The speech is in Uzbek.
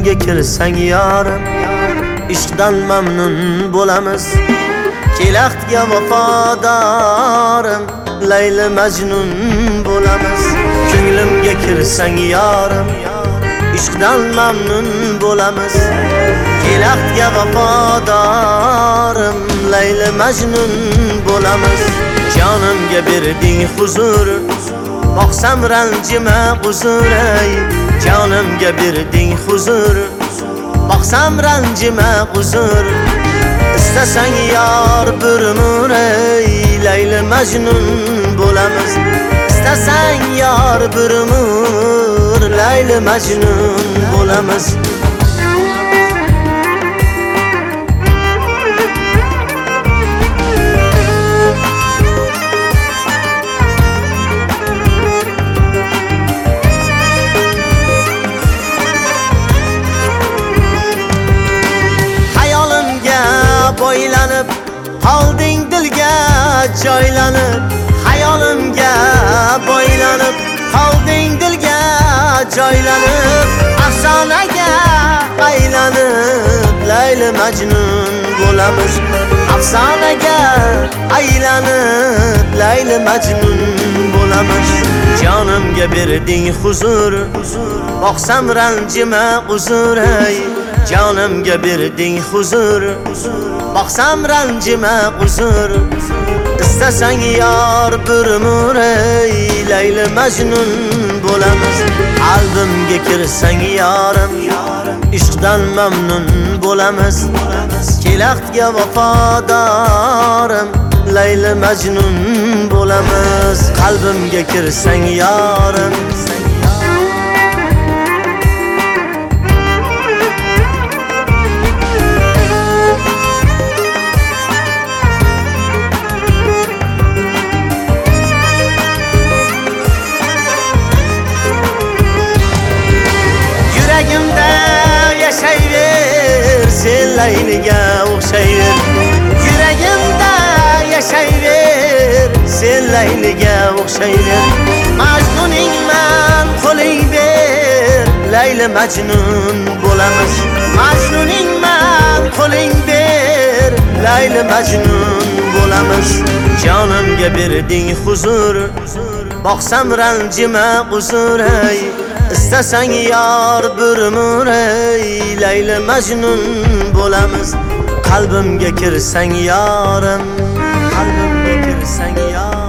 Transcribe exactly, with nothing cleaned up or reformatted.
qalbimga kirsang yorim, ishqdan mamnun bo'lamiz. Kelaxtga vafodorim, Layli Majnun bo'lamiz. Ko'nglimga kirsang yorim, ishqdan mamnun bo'lamiz. Kelaxtga vafodorim, Layli Majnun bo'lamiz. Jonimga berding huzur, boqsam ranjima uzur ey. Jonimga berding huzur, boqsam ranjima uzur. İstasang yor bir umr ey, Layli Majnun bo'lamiz. İstasang yor bir umr, Layli Majnun bo'lamiz. Boylanib qolding dilga joylanib, hayolimga boylanib qolding dilga joylanib, afsonaga aylanib Layli Majnun bo'lamiz. Afsonaga aylanib Layli Majnun bo'lamiz. Jonimga berding huzur, boqsam ranjima uzur ey. Jonimga berding huzur, boqsam ranjima uzur. İstasang yor bir umr ey, Layli Majnun bo'lamiz. Qalbimga kirsang yorim, ishqdan mamnun bo'lamiz. Kelaxtga vafodorim, Layli Majnun bo'lamiz. Qalbimga kirsang yorim, sen Layliga o'xshayver. Yuragimda yashayver, sen Layliga o'xshayver. Majnuningman, qo'ling ber, Layli Majnun bo'lamiz. Majnuningman, qo'ling ber, Layli Majnun bo'lamiz. Jonimga berding huzur, boqsam ranjima uzur ey. İstasang yor bir umr ey, Layli Majnun bo'lamiz. Qalbimga kirsang yorim, qalbimga kirsang yorim.